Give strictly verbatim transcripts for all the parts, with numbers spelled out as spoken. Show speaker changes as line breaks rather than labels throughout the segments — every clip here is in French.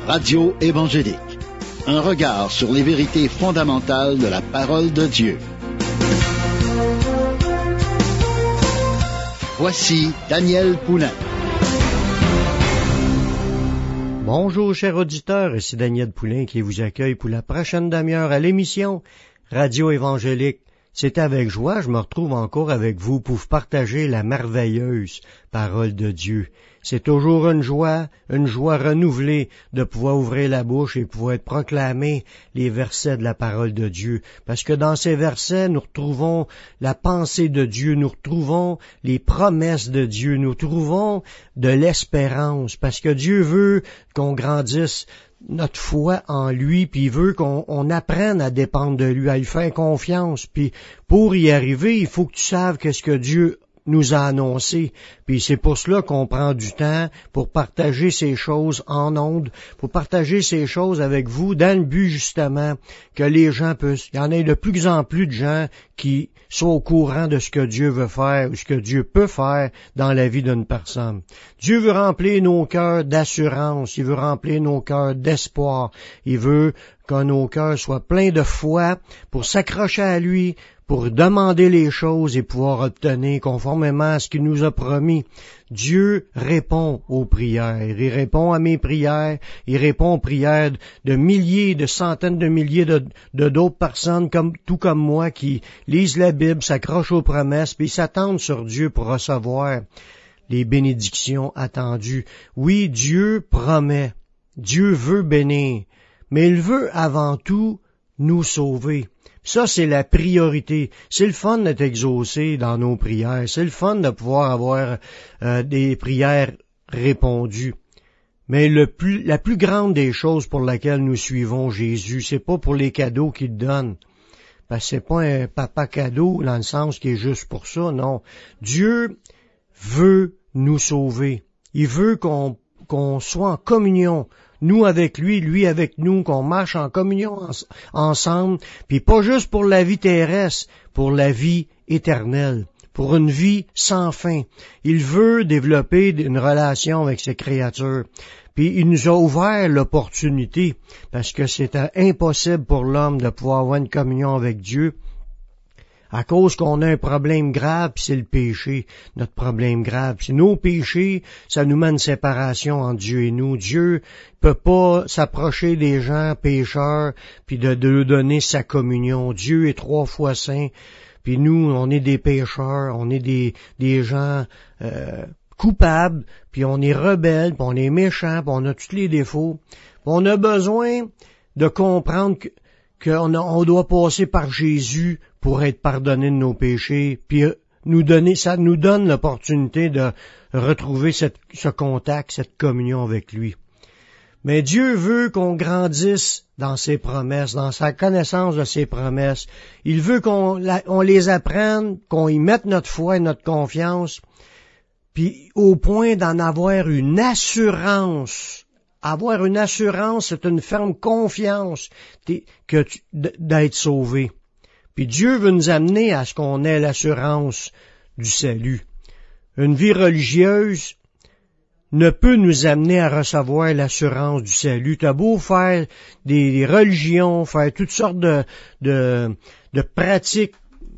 Radio évangélique. Un regard sur les vérités fondamentales de la parole de Dieu. Voici Daniel Poulain.
Bonjour chers auditeurs, ici Daniel Poulain qui vous accueille pour la prochaine demi-heure à l'émission Radio évangélique. C'est avec joie, je me retrouve encore avec vous pour partager la merveilleuse parole de Dieu. C'est toujours une joie, une joie renouvelée de pouvoir ouvrir la bouche et pouvoir proclamer les versets de la parole de Dieu. Parce que dans ces versets, nous retrouvons la pensée de Dieu, nous retrouvons les promesses de Dieu, nous trouvons de l'espérance. Parce que Dieu veut qu'on grandisse notre foi en lui, puis il veut qu'on on apprenne à dépendre de lui, à lui faire confiance. Puis pour y arriver, il faut que tu saches qu'est-ce que Dieu nous a annoncé. Puis c'est pour cela qu'on prend du temps pour partager ces choses en ondes, pour partager ces choses avec vous, dans le but justement que les gens puissent, il y en a de plus en plus de gens qui sont au courant de ce que Dieu veut faire ou ce que Dieu peut faire dans la vie d'une personne. Dieu veut remplir nos cœurs d'assurance, il veut remplir nos cœurs d'espoir, il veut que nos cœurs soient pleins de foi pour s'accrocher à lui, pour demander les choses et pouvoir obtenir conformément à ce qu'il nous a promis. Dieu répond aux prières. Il répond à mes prières. Il répond aux prières de milliers, de centaines de milliers de, de d'autres personnes, comme, tout comme moi, qui lisent la Bible, s'accrochent aux promesses, puis s'attendent sur Dieu pour recevoir les bénédictions attendues. Oui, Dieu promet. Dieu veut bénir. Mais il veut avant tout nous sauver. Ça, c'est la priorité. C'est le fun d'être exaucé dans nos prières. C'est le fun de pouvoir avoir euh, des prières répondues. Mais le plus, la plus grande des choses pour laquelle nous suivons Jésus, c'est pas pour les cadeaux qu'il donne. Parce que c'est pas un papa cadeau dans le sens qui est juste pour ça, non. Dieu veut nous sauver. Il veut qu'on, qu'on soit en communion. Nous avec lui, lui avec nous, qu'on marche en communion en, ensemble, puis pas juste pour la vie terrestre, pour la vie éternelle, pour une vie sans fin. Il veut développer une relation avec ses créatures. Puis il nous a ouvert l'opportunité, parce que c'était impossible pour l'homme de pouvoir avoir une communion avec Dieu, à cause qu'on a un problème grave, puis c'est le péché, notre problème grave. C'est nos péchés, ça nous met une séparation entre Dieu et nous. Dieu peut pas s'approcher des gens pécheurs, puis de, de leur donner sa communion. Dieu est trois fois saint, puis nous, on est des pécheurs, on est des, des gens euh, coupables, puis on est rebelles, puis on est méchants, puis on a tous les défauts. Puis on a besoin de comprendre que qu'on a, on doit passer par Jésus pour être pardonné de nos péchés, puis nous donner, ça nous donne l'opportunité de retrouver cette, ce contact, cette communion avec lui. Mais Dieu veut qu'on grandisse dans ses promesses, dans sa connaissance de ses promesses. Il veut qu'on la, on les apprenne, qu'on y mette notre foi et notre confiance, puis au point d'en avoir une assurance. Avoir une assurance, c'est une ferme confiance que tu, d'être sauvé. Puis Dieu veut nous amener à ce qu'on ait l'assurance du salut. Une vie religieuse ne peut nous amener à recevoir l'assurance du salut. T'as beau faire des, des religions, faire toutes sortes de, de, de pratiques,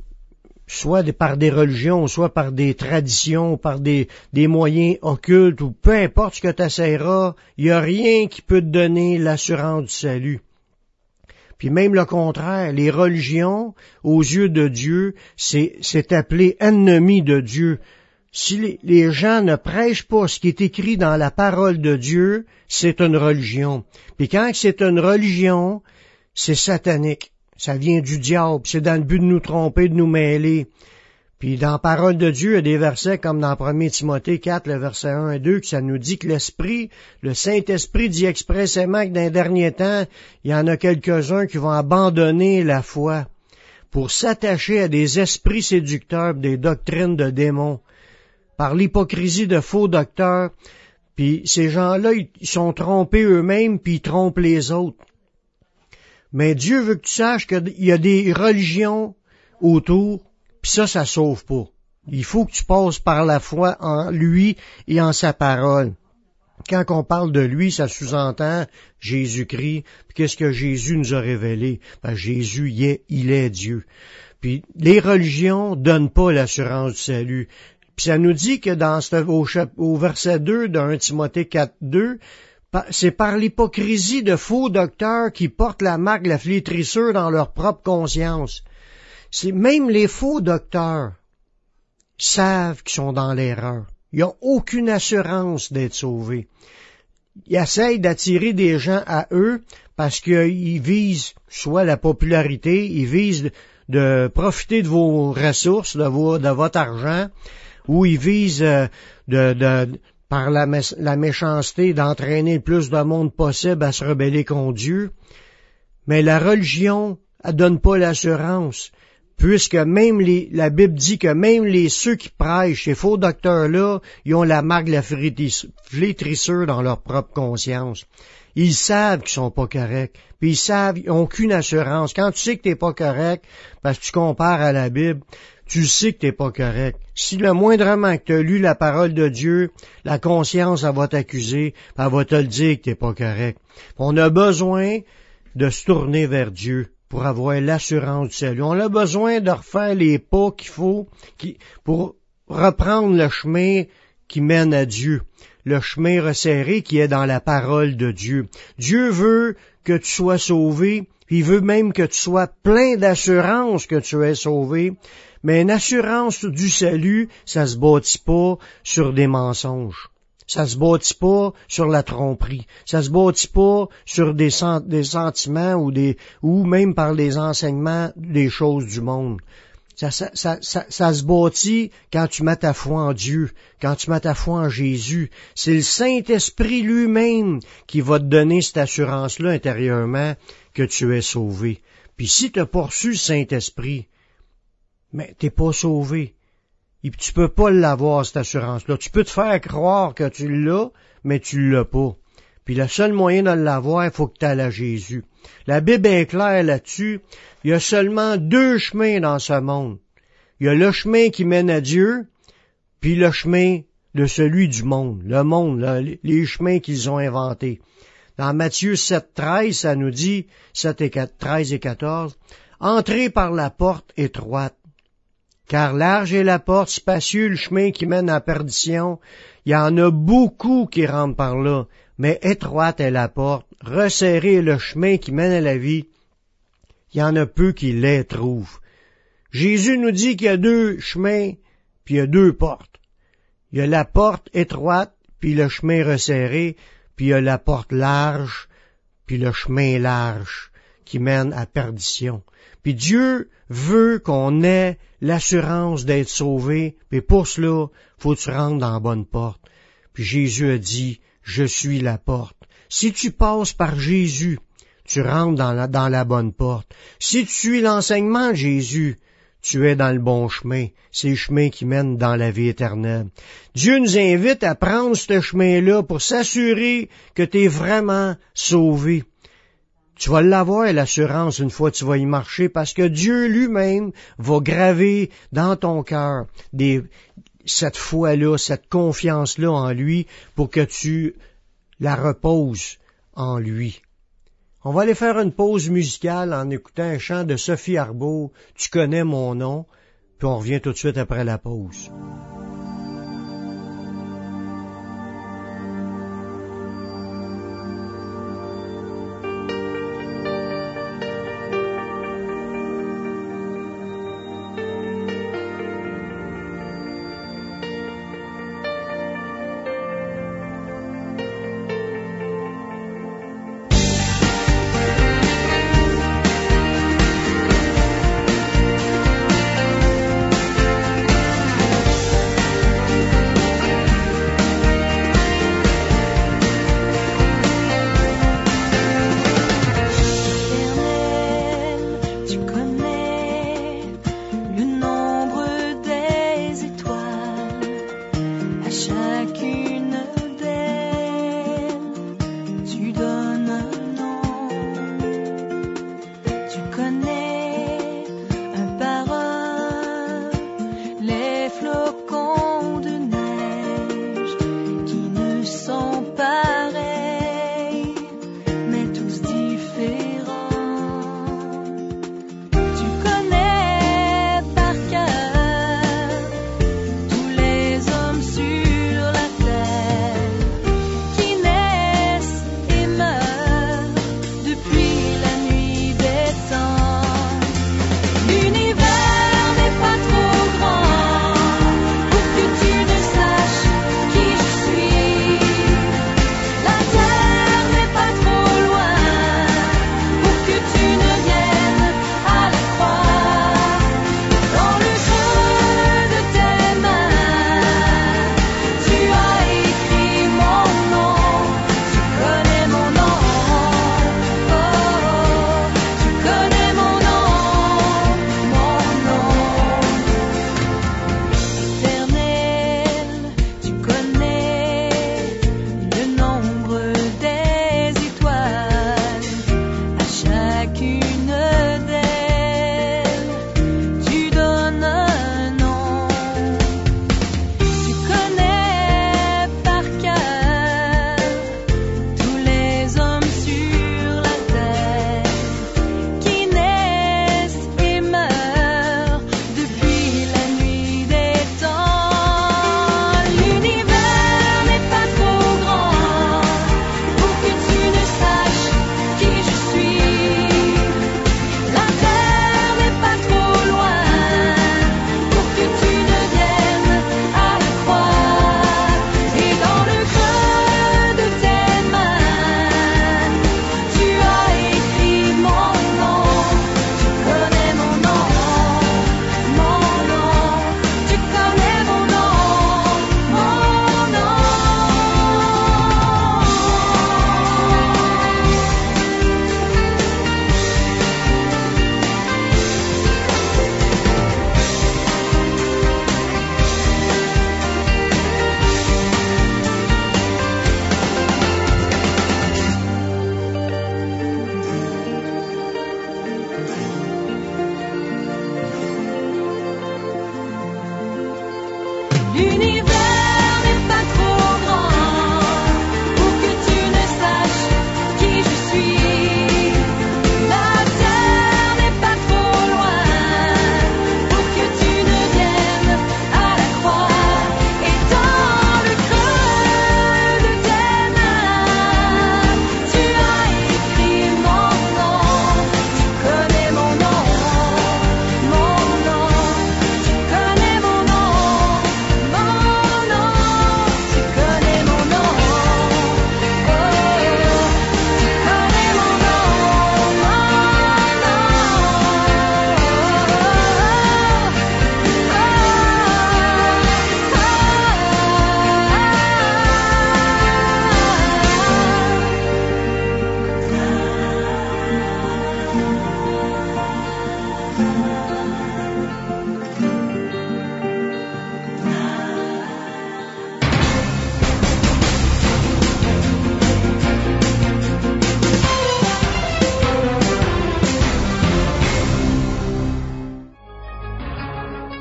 soit par des religions, soit par des traditions, par des, des moyens occultes, ou peu importe ce que tu essaieras, il n'y a rien qui peut te donner l'assurance du salut. Puis même le contraire, les religions, aux yeux de Dieu, c'est, c'est appelé ennemi de Dieu. Si les, les gens ne prêchent pas ce qui est écrit dans la parole de Dieu, c'est une religion. Puis quand c'est une religion, c'est satanique. Ça vient du diable, c'est dans le but de nous tromper, de nous mêler. Puis dans la parole de Dieu, il y a des versets comme dans premier Timothée quatre, le verset un et deux, que ça nous dit que l'Esprit, le Saint-Esprit dit expressément que dans les derniers temps, il y en a quelques-uns qui vont abandonner la foi pour s'attacher à des esprits séducteurs, des doctrines de démons, par l'hypocrisie de faux docteurs. Puis ces gens-là, ils sont trompés eux-mêmes, puis ils trompent les autres. Mais Dieu veut que tu saches qu'il y a des religions autour, puis ça, ça sauve pas. Il faut que tu passes par la foi en lui et en sa parole. Quand on parle de lui, ça sous-entend Jésus-Christ. Puis qu'est-ce que Jésus nous a révélé? Ben, Jésus, il est, il est Dieu. Puis les religions donnent pas l'assurance du salut. Puis ça nous dit que dans ce, au, au verset deux de premier Timothée quatre, deux, c'est par l'hypocrisie de faux docteurs qui portent la marque de la flétrissure dans leur propre conscience. C'est même les faux docteurs savent qu'ils sont dans l'erreur. Ils n'ont aucune assurance d'être sauvés. Ils essayent d'attirer des gens à eux parce qu'ils visent soit la popularité, ils visent de, de profiter de vos ressources, de, vos, de votre argent, ou ils visent euh, de, de, par la, la méchanceté d'entraîner le plus de monde possible à se rebeller contre Dieu. Mais la religion, elle donne pas l'assurance. Puisque même les, la Bible dit que même les ceux qui prêchent, ces faux docteurs-là, ils ont la marque de la flétrissure dans leur propre conscience. Ils savent qu'ils sont pas corrects. Puis ils savent, ils n'ont aucune assurance. Quand tu sais que t'es pas correct, parce que tu compares à la Bible, tu sais que t'es pas correct. Si le moindrement que tu as lu la parole de Dieu, la conscience, elle va t'accuser, elle va te le dire que t'es pas correct. On a besoin de se tourner vers Dieu pour avoir l'assurance du salut. On a besoin de refaire les pas qu'il faut qui, pour reprendre le chemin qui mène à Dieu, le chemin resserré qui est dans la parole de Dieu. Dieu veut que tu sois sauvé, il veut même que tu sois plein d'assurance que tu es sauvé, mais une assurance du salut, ça se bâtit pas sur des mensonges. Ça se bâtit pas sur la tromperie. Ça se bâtit pas sur des, sen- des sentiments ou des ou même par les enseignements des choses du monde. Ça, ça, ça, ça, ça se bâtit quand tu mets ta foi en Dieu, quand tu mets ta foi en Jésus. C'est le Saint-Esprit lui-même qui va te donner cette assurance-là intérieurement que tu es sauvé. Puis si tu as pas reçu le Saint-Esprit, mais t'es pas sauvé. Et tu peux pas l'avoir, cette assurance-là. Tu peux te faire croire que tu l'as, mais tu l'as pas. Puis le seul moyen de l'avoir, il faut que tu ailles à Jésus. La Bible est claire là-dessus. Il y a seulement deux chemins dans ce monde. Il y a le chemin qui mène à Dieu, puis le chemin de celui du monde. Le monde, là, les chemins qu'ils ont inventés. Dans Matthieu sept, treize, ça nous dit, sept et quatre, treize et quatorze, « Entrez par la porte étroite. Car large est la porte, spacieux le chemin qui mène à la perdition. Il y en a beaucoup qui rentrent par là, mais étroite est la porte, resserré est le chemin qui mène à la vie. Il y en a peu qui les trouvent. » Jésus nous dit qu'il y a deux chemins, puis il y a deux portes. Il y a la porte étroite, puis le chemin resserré, puis il y a la porte large, puis le chemin large qui mène à perdition. Puis Dieu veut qu'on ait l'assurance d'être sauvé, puis pour cela, faut que tu rentres dans la bonne porte. Puis Jésus a dit, je suis la porte. Si tu passes par Jésus, tu rentres dans la, dans la bonne porte. Si tu suis l'enseignement de Jésus, tu es dans le bon chemin. C'est le chemin qui mène dans la vie éternelle. Dieu nous invite à prendre ce chemin-là pour s'assurer que tu es vraiment sauvé. Tu vas l'avoir, l'assurance, une fois que tu vas y marcher, parce que Dieu lui-même va graver dans ton cœur des, cette foi-là, cette confiance-là en lui, pour que tu la reposes en lui. On va aller faire une pause musicale en écoutant un chant de Sophie Arbault, « Tu connais mon nom », puis on revient tout de suite après la pause.
Flocons de neige qui ne sont pas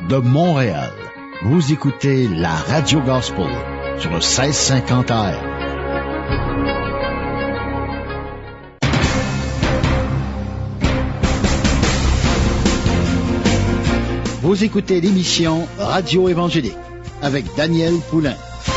de Montréal. Vous écoutez la Radio Gospel sur le seize cinquante A M. Vous écoutez l'émission Radio Évangélique avec Daniel Poulain.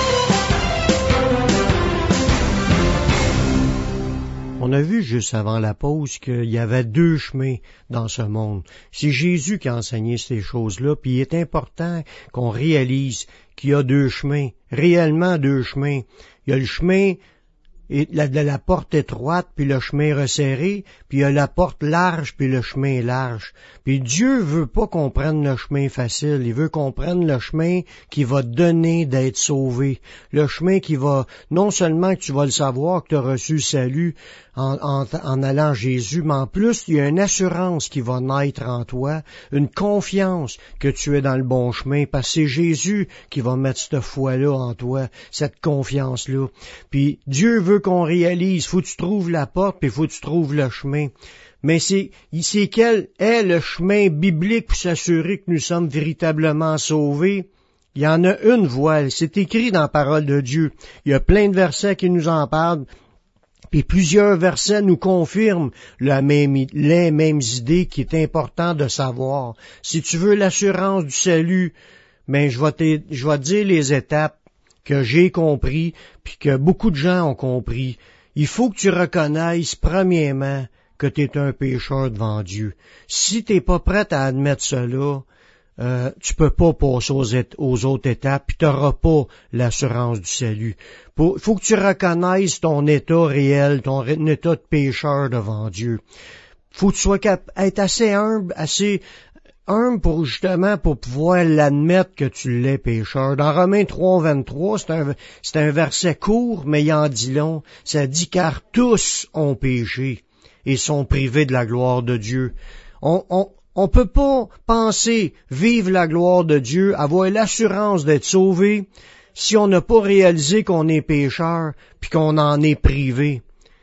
On a vu juste avant la pause qu'il y avait deux chemins dans ce monde. C'est Jésus qui a enseigné ces choses-là, puis il est important qu'on réalise qu'il y a deux chemins, réellement deux chemins. Il y a le chemin de la, la porte étroite, puis le chemin resserré, puis il y a la porte large, puis le chemin large. Puis Dieu veut pas qu'on prenne le chemin facile, il veut qu'on prenne le chemin qui va te donner d'être sauvé. Le chemin qui va, non seulement que tu vas le savoir, que tu as reçu le salut en, en, en allant à Jésus, mais en plus, il y a une assurance qui va naître en toi, une confiance que tu es dans le bon chemin, parce que c'est Jésus qui va mettre cette foi-là en toi, cette confiance-là. Puis Dieu veut qu'on réalise, faut que tu trouves la porte, puis faut que tu trouves le chemin. Mais c'est, c'est quel est le chemin biblique pour s'assurer que nous sommes véritablement sauvés? Il y en a une voie, c'est écrit dans la parole de Dieu. Il y a plein de versets qui nous en parlent, puis plusieurs versets nous confirment la même, les mêmes idées qui est important de savoir. Si tu veux l'assurance du salut, ben je vais te, je vais te dire les étapes que j'ai compris, puis que beaucoup de gens ont compris. Il faut que tu reconnaisses, premièrement, que tu es un pécheur devant Dieu. Si tu n'es pas prêt à admettre cela, euh, tu peux pas passer aux, et- aux autres étapes, puis tu n'auras pas l'assurance du salut. Il faut que tu reconnaisses ton état réel, ton état de pécheur devant Dieu. Faut que tu sois cap- être assez humble, assez humble pour justement pour pouvoir l'admettre que tu l'es pécheur. Dans Romains trois, vingt-trois, c'est un, c'est un verset court, mais il en dit long. Ça dit « Car tous ont péché et sont privés de la gloire de Dieu. » On, on, on peut pas penser vivre la gloire de Dieu, avoir l'assurance d'être sauvé, si on n'a pas réalisé qu'on est pécheur, puis qu'on en est privé.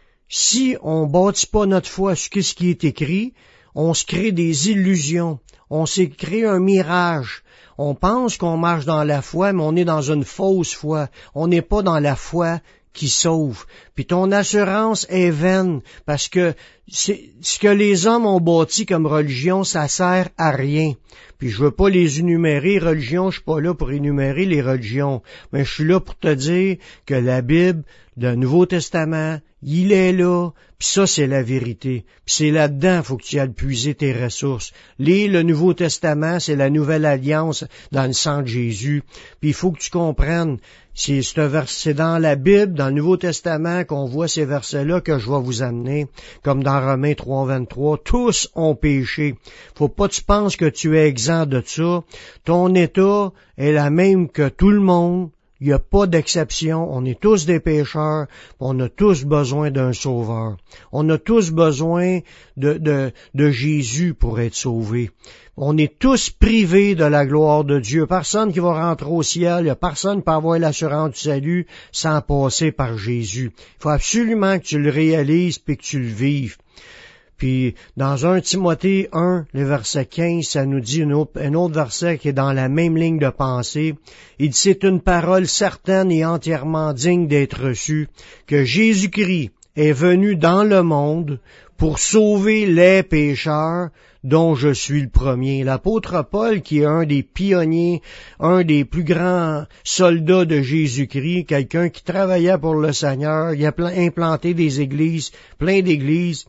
Si on bâtit pas notre foi sur ce qui est écrit, on se crée des illusions. On s'est créé un mirage. On pense qu'on marche dans la foi, mais on est dans une fausse foi. On n'est pas dans la foi qui sauve. Puis ton assurance est vaine, parce que c'est, ce que les hommes ont bâti comme religion, ça sert à rien. Puis je veux pas les énumérer, religion, je suis pas là pour énumérer les religions, mais je suis là pour te dire que la Bible, le Nouveau Testament, il est là, puis ça, c'est la vérité. Puis c'est là-dedans, faut que tu ailles puiser tes ressources. Lis le Nouveau Testament, c'est la nouvelle alliance dans le sang de Jésus. Puis il faut que tu comprennes, c'est, c'est, un vers, c'est dans la Bible, dans le Nouveau Testament, qu'on voit ces versets-là que je vais vous amener, comme dans Romains trois, vingt-trois. Tous ont péché. Faut pas que tu penses que tu es exempt de ça. Ton état est la même que tout le monde. Il n'y a pas d'exception, on est tous des pécheurs, on a tous besoin d'un sauveur. On a tous besoin de, de, de Jésus pour être sauvés. On est tous privés de la gloire de Dieu. Personne qui va rentrer au ciel, il n'y a personne qui peut avoir l'assurance du salut sans passer par Jésus. Il faut absolument que tu le réalises et que tu le vives. Puis, dans premier Timothée un, le verset quinze, ça nous dit une autre, un autre verset qui est dans la même ligne de pensée. Il dit, c'est une parole certaine et entièrement digne d'être reçue, que Jésus-Christ est venu dans le monde pour sauver les pécheurs, dont je suis le premier. L'apôtre Paul, qui est un des pionniers, un des plus grands soldats de Jésus-Christ, quelqu'un qui travaillait pour le Seigneur, il a implanté des églises, plein d'églises.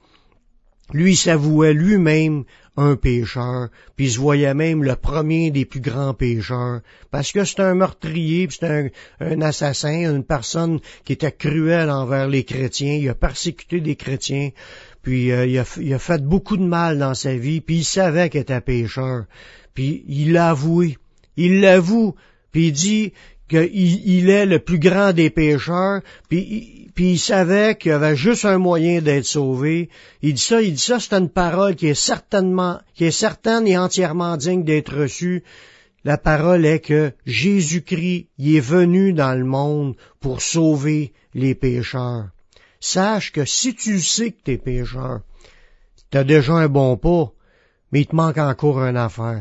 Lui s'avouait lui-même un pécheur, puis il se voyait même le premier des plus grands pécheurs, parce que c'est un meurtrier, puis c'est un, un assassin, une personne qui était cruelle envers les chrétiens, il a persécuté des chrétiens, puis euh, il, a, il a fait beaucoup de mal dans sa vie, puis il savait qu'il était pécheur, puis il l'a avoué, il l'avoue, puis il dit qu'il il est le plus grand des pécheurs, puis puis il savait qu'il y avait juste un moyen d'être sauvé. Il dit ça, il dit ça, c'est une parole qui est certainement, qui est certaine et entièrement digne d'être reçue. La parole est que Jésus-Christ, il est venu dans le monde pour sauver les pécheurs. Sache que si tu sais que t'es pécheur, t'as déjà un bon pas, mais il te manque encore une affaire.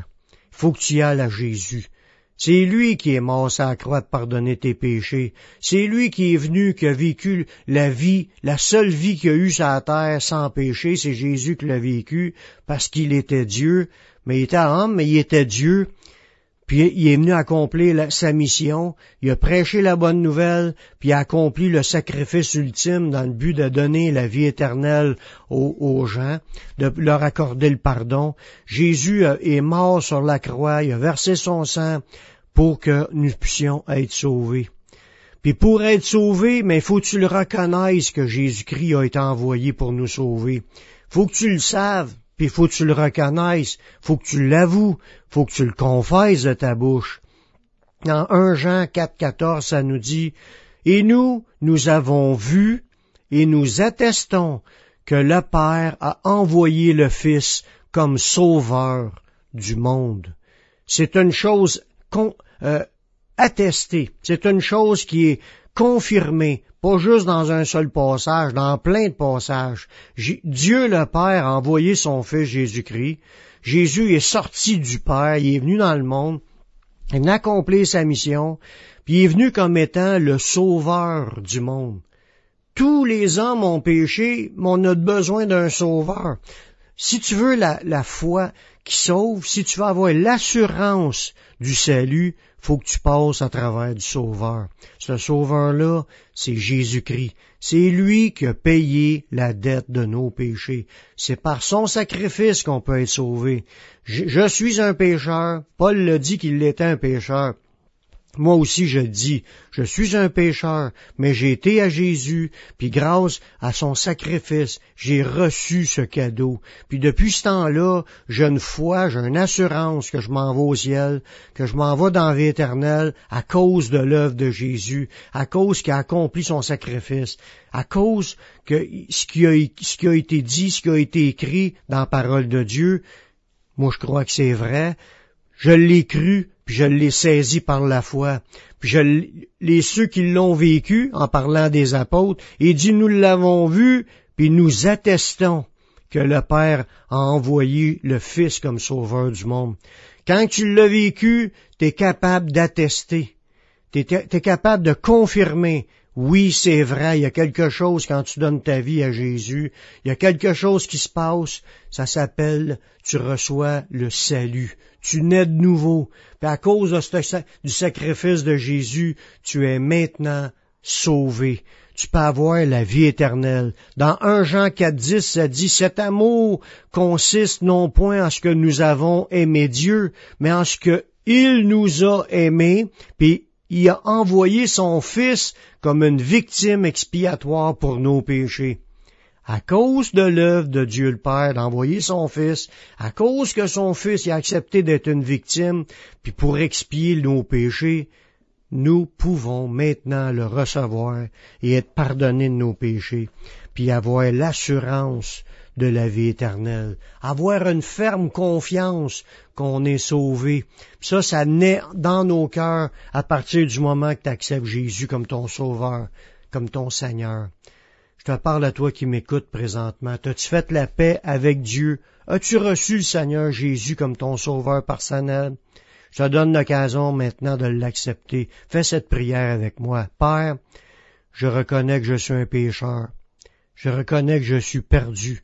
faut que tu y ailles à Jésus. C'est lui qui est mort sur la croix de pardonner tes péchés. C'est lui qui est venu, qui a vécu la vie, la seule vie qu'il y a eu sur la terre sans péché. C'est Jésus qui l'a vécu parce qu'il était Dieu. Mais il était homme, mais il était Dieu. Puis il est venu accomplir la, sa mission. Il a prêché la bonne nouvelle, puis il a accompli le sacrifice ultime dans le but de donner la vie éternelle aux, aux gens, de leur accorder le pardon. Jésus a, est mort sur la croix, il a versé son sang pour que nous puissions être sauvés. Puis pour être sauvés, mais faut que tu le reconnaisses que Jésus-Christ a été envoyé pour nous sauver. Faut que tu le saves. Puis faut que tu le reconnaisses, faut que tu l'avoues, faut que tu le confesses de ta bouche. Dans premier Jean quatre quatorze, ça nous dit « Et nous, nous avons vu et nous attestons que le Père a envoyé le Fils comme sauveur du monde. » C'est une chose con, euh, attestée, c'est une chose qui est confirmée, pas juste dans un seul passage, dans plein de passages. J- Dieu le Père a envoyé son Fils Jésus-Christ. Jésus est sorti du Père, il est venu dans le monde, il est venu accomplir sa mission, puis il est venu comme étant le sauveur du monde. Tous les hommes ont péché, mais on a besoin d'un sauveur. Si tu veux la, la foi qui sauve, si tu veux avoir l'assurance du salut, faut que tu passes à travers du Sauveur. Ce Sauveur-là, c'est Jésus-Christ. C'est lui qui a payé la dette de nos péchés. C'est par son sacrifice qu'on peut être sauvé. Je, je suis un pécheur. Paul l'a dit qu'il était un pécheur. Moi aussi, je le dis, je suis un pécheur, mais j'ai été à Jésus, puis grâce à son sacrifice, j'ai reçu ce cadeau. Puis depuis ce temps-là, j'ai une foi, j'ai une assurance que je m'en vais au ciel, que je m'en vais dans la vie éternelle à cause de l'œuvre de Jésus, à cause qu'il a accompli son sacrifice, à cause que ce qui a, ce qui a été dit, ce qui a été écrit dans la parole de Dieu, moi je crois que c'est vrai, je l'ai cru, puis je l'ai saisi par la foi. Puis je les ceux qui l'ont vécu, en parlant des apôtres, il dit, nous l'avons vu, puis nous attestons que le Père a envoyé le Fils comme sauveur du monde. Quand tu l'as vécu, tu es capable d'attester. Tu es capable de confirmer. Oui, c'est vrai, il y a quelque chose quand tu donnes ta vie à Jésus. Il y a quelque chose qui se passe. Ça s'appelle, tu reçois le salut. Tu nais de nouveau. Puis à cause de ce, du sacrifice de Jésus, tu es maintenant sauvé. Tu peux avoir la vie éternelle. Dans premier Jean quatre dix, ça dit, cet amour consiste non point en ce que nous avons aimé Dieu, mais en ce que il nous a aimés, puis il a envoyé son Fils comme une victime expiatoire pour nos péchés. À cause de l'œuvre de Dieu le Père d'envoyer son Fils, à cause que son Fils a accepté d'être une victime, puis pour expier nos péchés, nous pouvons maintenant le recevoir et être pardonnés de nos péchés, puis avoir l'assurance de la vie éternelle, avoir une ferme confiance qu'on est sauvé. Puis ça, ça naît dans nos cœurs à partir du moment que tu acceptes Jésus comme ton sauveur, comme ton Seigneur. Je te parle à toi qui m'écoutes présentement. T'as-tu fait la paix avec Dieu? As-tu reçu le Seigneur Jésus comme ton sauveur personnel? Je te donne l'occasion maintenant de l'accepter. Fais cette prière avec moi. Père, je reconnais que je suis un pécheur. Je reconnais que je suis perdu.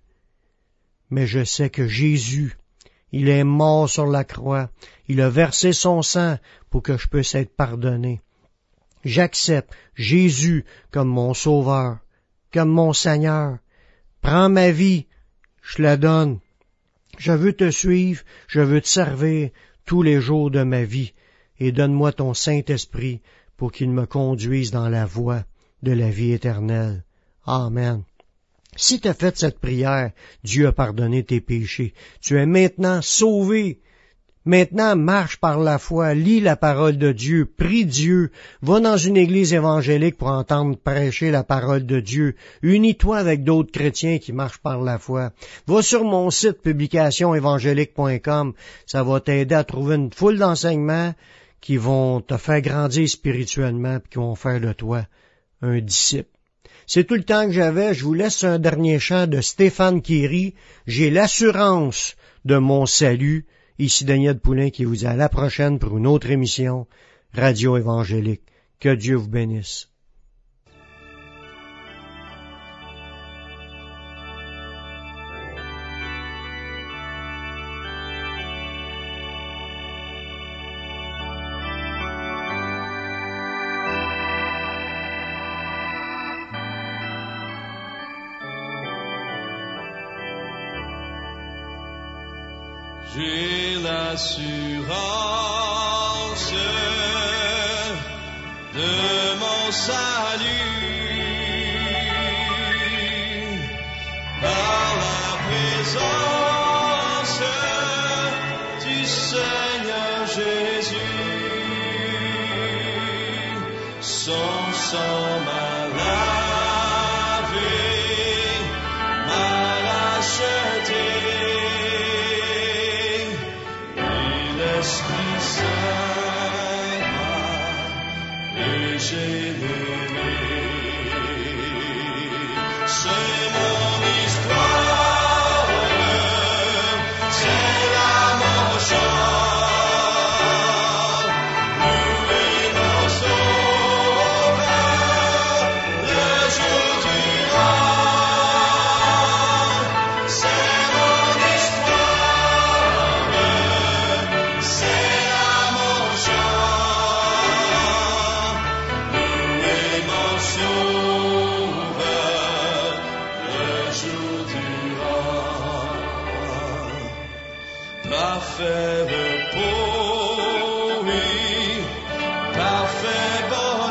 Mais je sais que Jésus, il est mort sur la croix. Il a versé son sang pour que je puisse être pardonné. J'accepte Jésus comme mon sauveur, comme mon Seigneur. Prends ma vie, je la donne. Je veux te suivre, je veux te servir tous les jours de ma vie, et donne-moi ton Saint-Esprit pour qu'il me conduise dans la voie de la vie éternelle. Amen. Si tu as fait cette prière, Dieu a pardonné tes péchés. Tu es maintenant sauvé. Maintenant, marche par la foi, lis la parole de Dieu, prie Dieu, va dans une église évangélique pour entendre prêcher la parole de Dieu, unis-toi avec d'autres chrétiens qui marchent par la foi. Va sur mon site publication évangélique point com, ça va t'aider à trouver une foule d'enseignements qui vont te faire grandir spirituellement et qui vont faire de toi un disciple. C'est tout le temps que j'avais. Je vous laisse un dernier chant de Stéphane Kéry. J'ai l'assurance de mon salut Ici Daniel Poulain qui vous dit à la prochaine pour une autre émission Radio Évangélique. Que Dieu vous bénisse.
J'ai l'assurance de mon salut par la présence du Seigneur Jésus. Son sang m'a lavé, m'a racheté. L'Esprit Saint et j'ai levé. C'est mon histoire, c'est là mon chant. Louer mon Sauveur le jour du rang. C'est mon histoire, c'est là mon chant. Louer mon Sauveur le jour du rang. Parfait repos, oui, parfait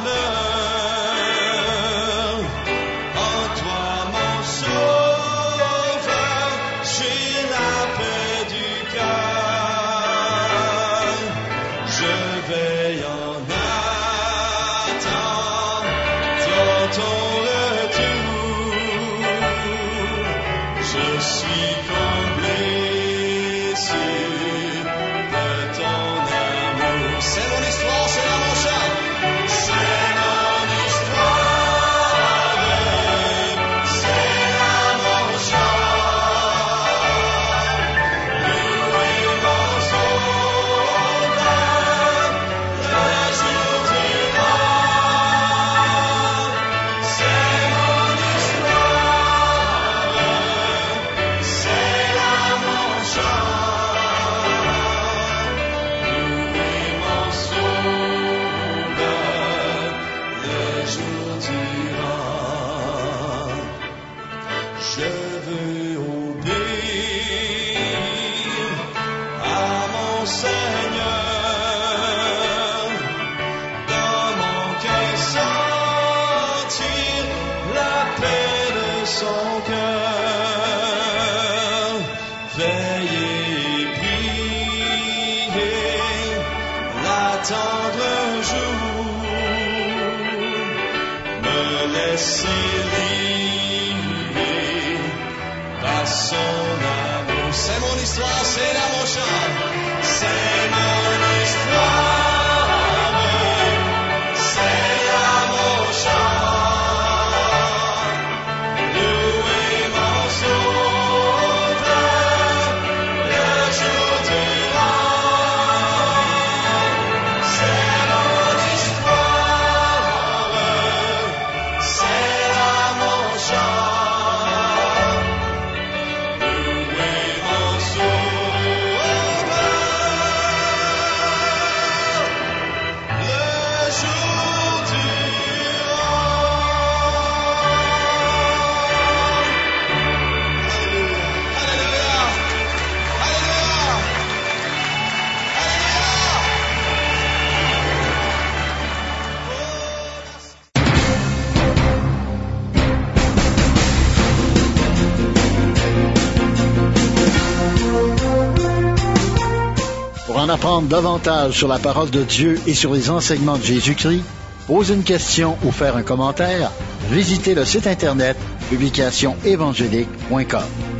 bonheur. En toi, mon Sauveur, j'ai la paix du cœur. Je veille en attendant ton retour. Je suis comblé sûr de ton amour. C'est mon histoire, c'est là mon chant. C'est mon histoire, c'est là mon chant. Louer mon Sauveur le jour du rang. C'est mon histoire, c'est là mon chant. Louer mon Sauveur le jour du rang. Je veux obéir à mon Seigneur, dans mon cœur sentir la paix de son cœur. Veiller et prier, l'attendre un jour, me laisser lier par son amour. C'est mon histoire, c'est là mon chant. C'est mon histoire, c'est là mon chant. Louer mon Sauveur le jour du rang. C'est mon histoire, c'est là mon chant. Louer mon Sauveur le jour du
Pour en apprendre davantage sur la parole de Dieu et sur les enseignements de Jésus-Christ, poser une question ou faire un commentaire, visitez le site internet publication évangélique point com.